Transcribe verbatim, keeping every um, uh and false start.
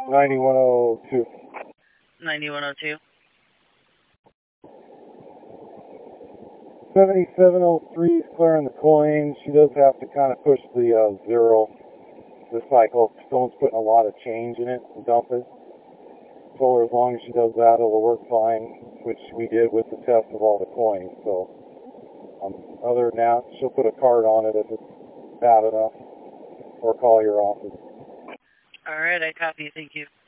ninety-one oh two. ninety-one oh two. seventy-seven oh three is clearing the coin. She does have to kind of push the uh, zero, the cycle. If someone's putting a lot of change in it and dump it. Told her as long as she does that, it'll work fine, which we did with the test of all the coins. So, um, other than that, she'll put a card on it if it's bad enough, or call your office. All right, I copy. Thank you.